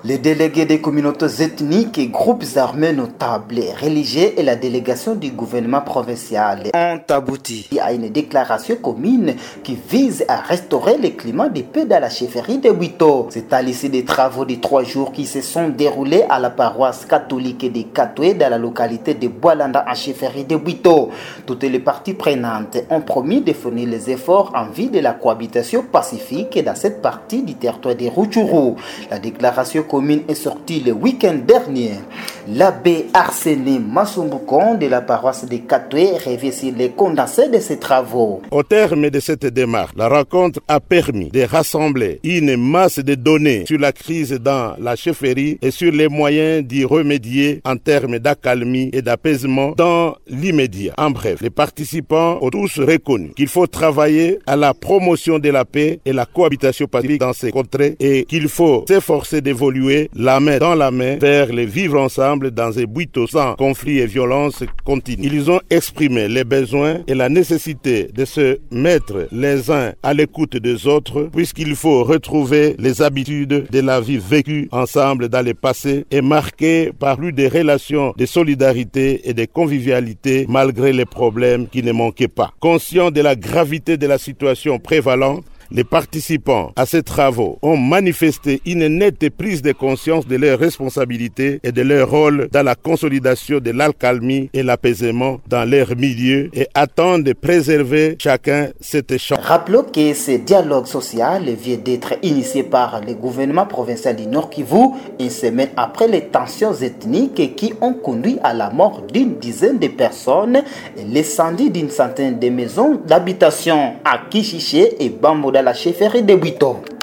Les délégués des communautés ethniques et groupes armés notables, religieux et la délégation du gouvernement provincial ont abouti à une déclaration commune qui vise à restaurer le climat de paix dans la chefferie de Bwito. C'est à l'issue des travaux de 3 jours qui se sont déroulés à la paroisse catholique de Katoué dans la localité de Boalanda en chefferie de Bwito. Toutes les parties prenantes ont promis de fournir les efforts en vue de la cohabitation pacifique dans cette partie du territoire de Rutshuru. La déclaration commune est sortie le week-end dernier. L'abbé Arsène Masumbuko de la paroisse de Katoué revient sur les condensés de ces travaux. Au terme de cette démarche, la rencontre a permis de rassembler une masse de données sur la crise dans la chefferie et sur les moyens d'y remédier en termes d'accalmie et d'apaisement dans l'immédiat. En bref, les participants ont tous reconnu qu'il faut travailler à la promotion de la paix et la cohabitation pacifique dans ces contrées et qu'il faut s'efforcer d'évoluer la main dans la main vers le vivre ensemble dans un Bwito sans conflit et violence continue. Ils ont exprimé les besoins et la nécessité de se mettre les uns à l'écoute des autres puisqu'il faut retrouver les habitudes de la vie vécue ensemble dans le passé et marquée par plus de relations de solidarité et de convivialité malgré les problèmes qui ne manquaient pas. Conscients de la gravité de la situation prévalente, les participants à ces travaux ont manifesté une nette prise de conscience de leurs responsabilités et de leur rôle dans la consolidation de l'accalmie et l'apaisement dans leur milieu et attendent de préserver chacun cet échange. Rappelons que ce dialogue social vient d'être initié par le gouvernement provincial du Nord Kivu une semaine après les tensions ethniques qui ont conduit à la mort d'une dizaine de personnes et l'incendie d'une centaine de maisons d'habitation à Kishiché et Bambo dans la chefferie de Bwito.